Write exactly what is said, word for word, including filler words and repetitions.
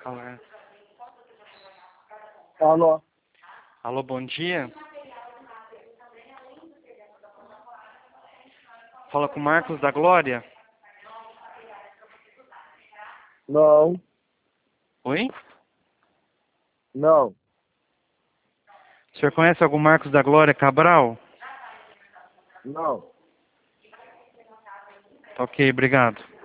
Fala. Alô? Alô, bom dia. Fala com o Marcos da Glória. Não, Oi? não. O senhor conhece algum Marcos da Glória Cabral? Não. Ok, obrigado.